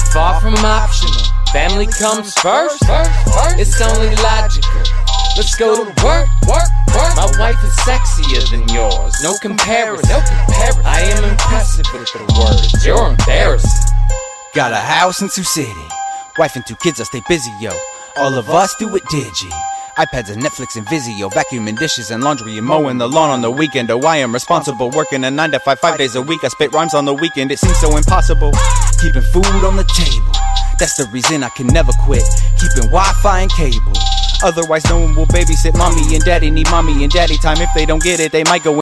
far from optional. Family comes first. It's only logical. Let's go to work. My wife is sexier than yours. No comparison. I am impressive with the words. You're embarrassing. Got a house in Sioux City. Wife and 2 kids, I stay busy, yo. All of us do it digi. iPads and Netflix and Vizio. Vacuuming dishes and laundry and mowing the lawn on the weekend. Oh, I am responsible. Working a 9 to 5, 5 days a week. I spit rhymes on the weekend. It seems so impossible. Keeping food on the table. That's the reason I can never quit. Keeping Wi-Fi and cable. Otherwise no one will babysit. Mommy and daddy need mommy and daddy time. If they don't get it, they might go